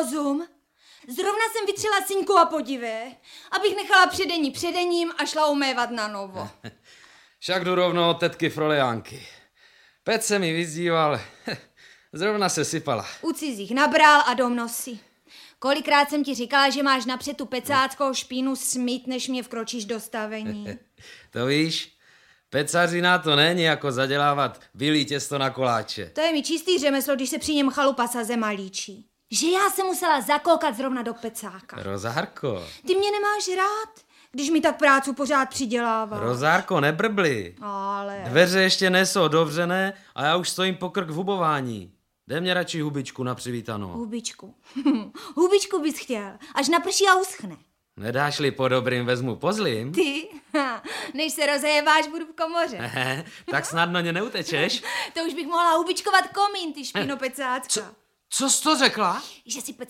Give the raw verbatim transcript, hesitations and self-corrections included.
rozum? Zrovna jsem vytřela Syňku a podívej, abych nechala předení předením a šla umévat na novo. Však jdu rovnou od tetky Frolejánky. Pec se mi vyzdíval, zrovna se sypala. U cizích nabral a dom nosí. Kolikrát jsem ti říkala, že máš napřed tu pecáckou špínu smít, než mě vkročíš do stavení. To víš, pecařina to není jako zadělávat bílý těsto na koláče. To je mi čistý řemeslo, když se při něm chalupa sa zema líčí. Že já se musela zakoukat zrovna do pecáka. Rozárko. Ty mě nemáš rád, když mi tak prácu pořád přidělává. Rozárko, nebrbli. Ale... Dveře ještě nesou dovřené a já už stojím po krk v hubování. Dej mě radši hubičku na přivítanou. Hubičku. Hubičku bys chtěl, až naprší a uschne. Nedáš-li po dobrým, vezmu pozlím. Ty? Než se rozhejeváš, budu v komoře. Tak snadno mě neutečeš. To už bych mohla hubičkovat komín, ty špinopecácka. Co, co jsi to řekla? Že si pecáčka